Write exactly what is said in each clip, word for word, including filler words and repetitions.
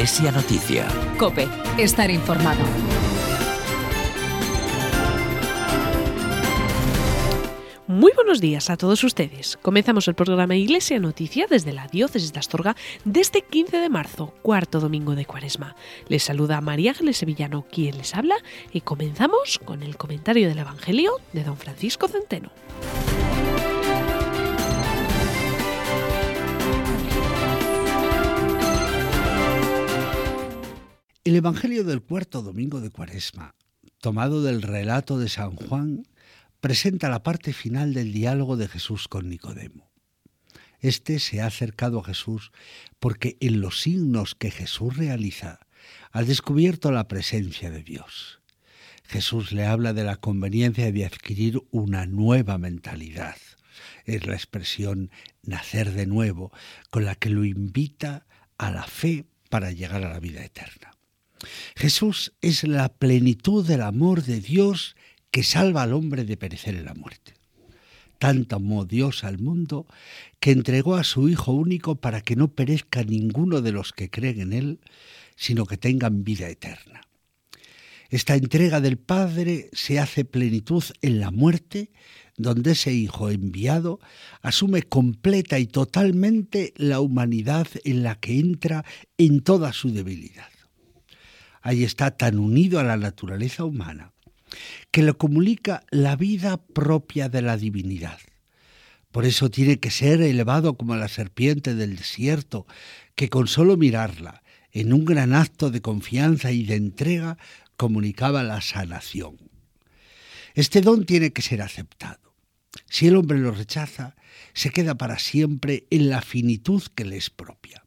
Iglesia Noticia. COPE. Estar informado. Muy buenos días a todos ustedes. Comenzamos el programa Iglesia Noticia desde la Diócesis de Astorga desde quince de marzo, cuarto domingo de Cuaresma. Les saluda María Ángeles Sevillano, quien les habla, y comenzamos con el comentario del Evangelio de don Francisco Centeno. El Evangelio del cuarto domingo de Cuaresma, tomado del relato de San Juan, presenta la parte final del diálogo de Jesús con Nicodemo. Este se ha acercado a Jesús porque en los signos que Jesús realiza ha descubierto la presencia de Dios. Jesús le habla de la conveniencia de adquirir una nueva mentalidad. Es la expresión nacer de nuevo, con la que lo invita a la fe para llegar a la vida eterna. Jesús es la plenitud del amor de Dios que salva al hombre de perecer en la muerte. Tanto amó Dios al mundo que entregó a su Hijo único para que no perezca ninguno de los que creen en Él, sino que tengan vida eterna. Esta entrega del Padre se hace plenitud en la muerte, donde ese Hijo enviado asume completa y totalmente la humanidad en la que entra en toda su debilidad. Ahí está tan unido a la naturaleza humana, que le comunica la vida propia de la divinidad. Por eso tiene que ser elevado como la serpiente del desierto, que con solo mirarla, en un gran acto de confianza y de entrega, comunicaba la sanación. Este don tiene que ser aceptado. Si el hombre lo rechaza, se queda para siempre en la finitud que le es propia.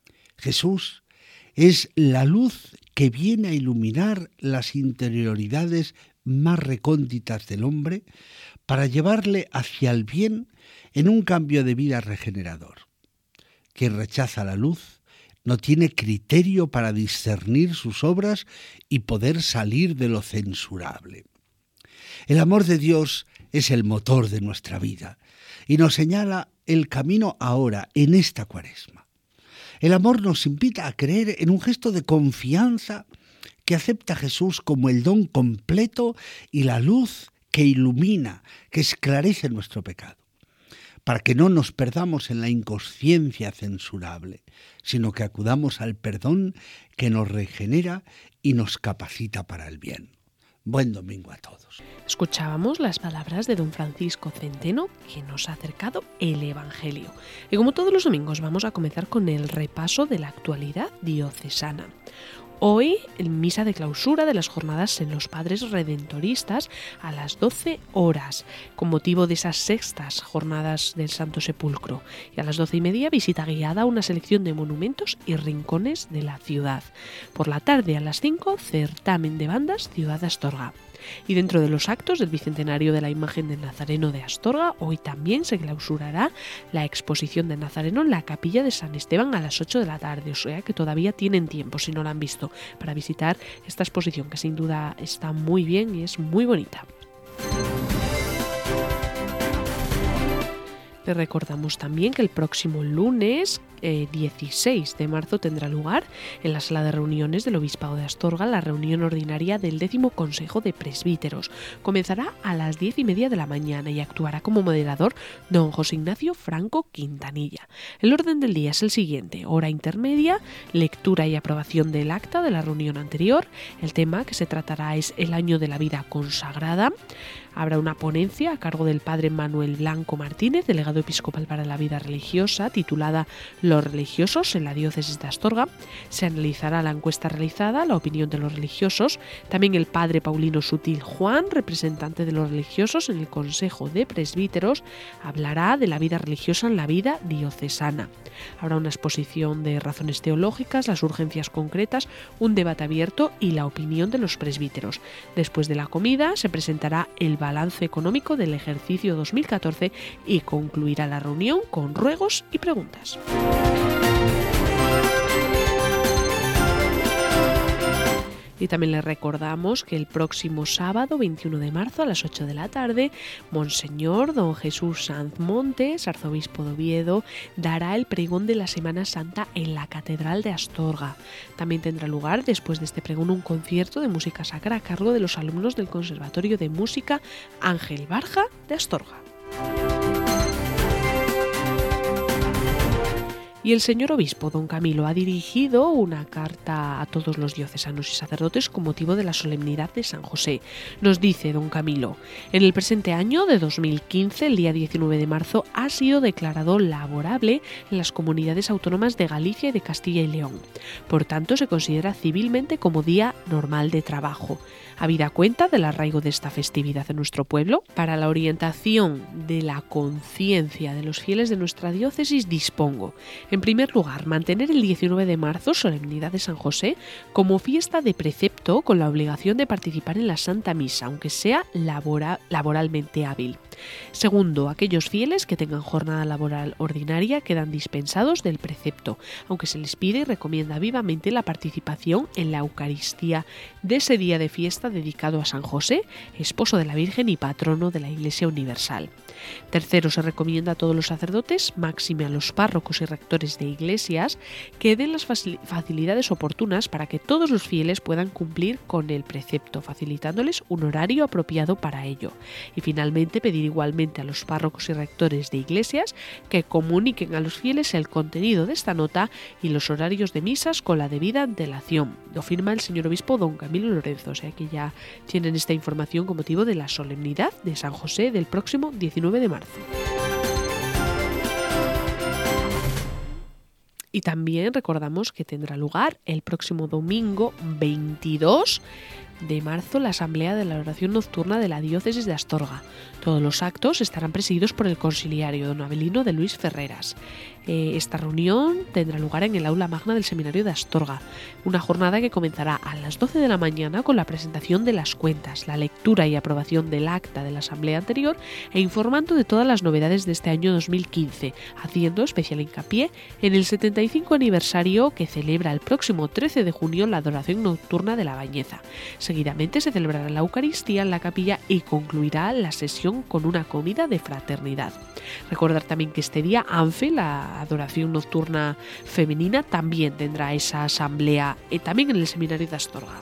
Jesús es la luz que viene a iluminar las interioridades más recónditas del hombre para llevarle hacia el bien en un cambio de vida regenerador. Quien rechaza la luz no tiene criterio para discernir sus obras y poder salir de lo censurable. El amor de Dios es el motor de nuestra vida y nos señala el camino ahora, en esta Cuaresma. El amor nos invita a creer en un gesto de confianza que acepta a Jesús como el don completo y la luz que ilumina, que esclarece nuestro pecado, para que no nos perdamos en la inconsciencia censurable, sino que acudamos al perdón que nos regenera y nos capacita para el bien. Buen domingo a todos. Escuchábamos las palabras de don Francisco Centeno, que nos ha acercado el Evangelio. Y como todos los domingos vamos a comenzar con el repaso de la actualidad diocesana. Hoy, en misa de clausura de las jornadas en los Padres Redentoristas a las doce horas, con motivo de esas sextas jornadas del Santo Sepulcro. Y a las doce y media, visita guiada a una selección de monumentos y rincones de la ciudad. Por la tarde, a las cinco, certamen de bandas Ciudad de Astorga. Y dentro de los actos del Bicentenario de la Imagen del Nazareno de Astorga, hoy también se clausurará la exposición de Nazareno en la Capilla de San Esteban a las ocho de la tarde, o sea que todavía tienen tiempo, si no la han visto, para visitar esta exposición, que sin duda está muy bien y es muy bonita. Te recordamos también que el próximo lunes eh, dieciséis de marzo tendrá lugar en la sala de reuniones del Obispado de Astorga la reunión ordinaria del décimo Consejo de Presbíteros. Comenzará a las diez y media de la mañana y actuará como moderador don José Ignacio Franco Quintanilla. El orden del día es el siguiente: hora intermedia, lectura y aprobación del acta de la reunión anterior. El tema que se tratará es el año de la vida consagrada. Habrá una ponencia a cargo del padre Manuel Blanco Martínez, delegado episcopal para la vida religiosa, titulada Los religiosos en la diócesis de Astorga. Se analizará la encuesta realizada, la opinión de los religiosos. También el padre Paulino Sutil Juan, representante de los religiosos en el Consejo de Presbíteros, hablará de la vida religiosa en la vida diocesana. Habrá una exposición de razones teológicas, las urgencias concretas, un debate abierto y la opinión de los presbíteros. Después de la comida se presentará el balance económico del ejercicio dos mil catorce y concluirá la reunión con ruegos y preguntas. Y también les recordamos que el próximo sábado, veintiuno de marzo, a las ocho de la tarde, Monseñor Don Jesús Sanz Montes, arzobispo de Oviedo, dará el pregón de la Semana Santa en la Catedral de Astorga. También tendrá lugar, después de este pregón, un concierto de música sacra a cargo de los alumnos del Conservatorio de Música Ángel Barja de Astorga. Y el señor obispo don Camilo ha dirigido una carta a todos los diocesanos y sacerdotes con motivo de la solemnidad de San José. Nos dice don Camilo: en el presente año de dos mil quince, el día diecinueve de marzo, ha sido declarado laborable en las comunidades autónomas de Galicia y de Castilla y León. Por tanto, se considera civilmente como día normal de trabajo. Habida cuenta del arraigo de esta festividad en nuestro pueblo, para la orientación de la conciencia de los fieles de nuestra diócesis dispongo, en primer lugar, mantener el diecinueve de marzo, solemnidad de San José, como fiesta de precepto con la obligación de participar en la Santa Misa, aunque sea labora, laboralmente hábil. Segundo, aquellos fieles que tengan jornada laboral ordinaria quedan dispensados del precepto, aunque se les pide y recomienda vivamente la participación en la Eucaristía de ese día de fiesta dedicado a San José, esposo de la Virgen y patrono de la Iglesia Universal. Tercero, se recomienda a todos los sacerdotes, máxime a los párrocos y rectores de iglesias, que den las facilidades oportunas para que todos los fieles puedan cumplir con el precepto, facilitándoles un horario apropiado para ello. Y finalmente, pedir igualmente a los párrocos y rectores de iglesias que comuniquen a los fieles el contenido de esta nota y los horarios de misas con la debida antelación. Lo firma el señor obispo don Camilo Lorenzo, o sea que ya tienen esta información con motivo de la solemnidad de San José del próximo diecinueve de marzo. Y también recordamos que tendrá lugar el próximo domingo veintidós de marzo la Asamblea de la Oración Nocturna de la Diócesis de Astorga. Todos los actos estarán presididos por el consiliario don Abelino de Luis Ferreras. Eh, esta reunión tendrá lugar en el aula magna del Seminario de Astorga, una jornada que comenzará a las doce de la mañana con la presentación de las cuentas, la lectura y aprobación del acta de la asamblea anterior e informando de todas las novedades de este año dos mil quince, haciendo especial hincapié en el setenta y cinco aniversario que celebra el próximo trece de junio la adoración nocturna de la Bañeza. Seguidamente se celebrará la Eucaristía en la capilla y concluirá la sesión con una comida de fraternidad. Recordar también que este día ANFE, la adoración nocturna femenina, también tendrá esa asamblea eh, también en el Seminario de Astorga.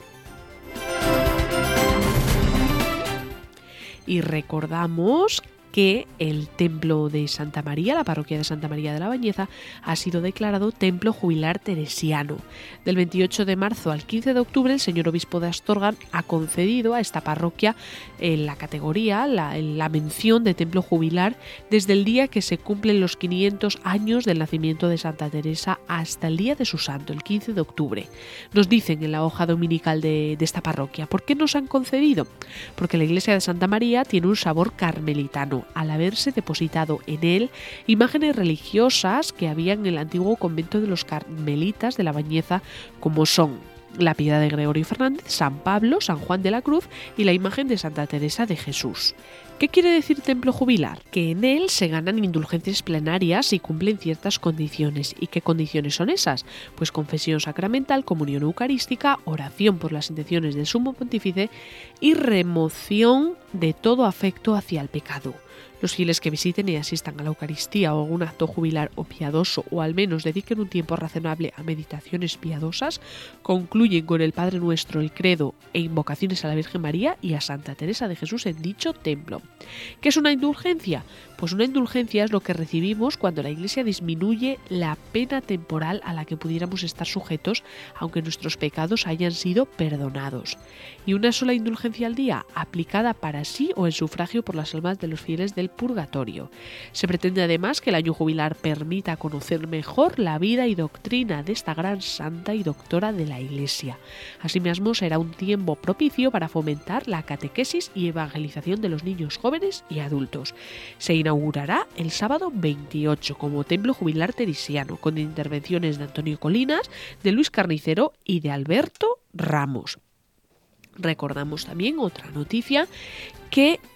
Y recordamos que el templo de Santa María, la parroquia de Santa María de la Bañeza, ha sido declarado templo jubilar teresiano. Del veintiocho de marzo al quince de octubre, el señor obispo de Astorga ha concedido a esta parroquia eh, la categoría, la, la mención de templo jubilar desde el día que se cumplen los quinientos años del nacimiento de Santa Teresa hasta el día de su santo, el quince de octubre. Nos dicen en la hoja dominical de, de esta parroquia, ¿por qué nos han concedido? Porque la iglesia de Santa María tiene un sabor carmelitano, al haberse depositado en él imágenes religiosas que había en el antiguo convento de los carmelitas de la Bañeza, como son la Piedad de Gregorio Fernández, San Pablo, San Juan de la Cruz y la imagen de Santa Teresa de Jesús. ¿Qué quiere decir templo jubilar? Que en él se ganan indulgencias plenarias y cumplen ciertas condiciones. ¿Y qué condiciones son esas? Pues confesión sacramental, comunión eucarística, oración por las intenciones del sumo pontífice y remoción de todo afecto hacia el pecado. Los fieles que visiten y asistan a la Eucaristía o algún acto jubilar o piadoso, o al menos dediquen un tiempo razonable a meditaciones piadosas, concluyen con el Padre Nuestro, el Credo e invocaciones a la Virgen María y a Santa Teresa de Jesús en dicho templo. ¿Qué es una indulgencia? Pues una indulgencia es lo que recibimos cuando la Iglesia disminuye la pena temporal a la que pudiéramos estar sujetos, aunque nuestros pecados hayan sido perdonados. Y una sola indulgencia al día, aplicada para sí o en sufragio por las almas de los fieles del purgatorio. Se pretende además que el año jubilar permita conocer mejor la vida y doctrina de esta gran santa y doctora de la Iglesia. Asimismo, será un tiempo propicio para fomentar la catequesis y evangelización de los niños jóvenes y adultos. Se inaugurará el sábado veintiocho como templo jubilar teresiano, con intervenciones de Antonio Colinas, de Luis Carnicero y de Alberto Ramos. Recordamos también otra noticia, que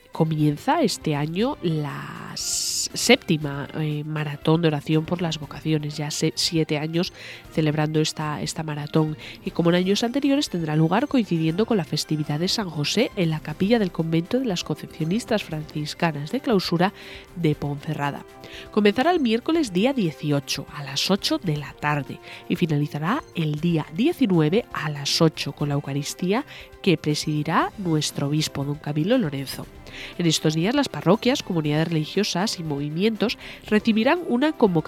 comienza este año la séptima eh, maratón de oración por las vocaciones, ya se, siete años celebrando esta, esta maratón, y como en años anteriores tendrá lugar coincidiendo con la festividad de San José en la capilla del convento de las Concepcionistas Franciscanas de Clausura de Ponferrada. Comenzará el miércoles día dieciocho a las ocho de la tarde y finalizará el día diecinueve a las ocho con la Eucaristía que presidirá nuestro obispo, don Camilo Lorenzo. En estos días las parroquias, comunidades religiosas y movimientos recibirán una convocatoria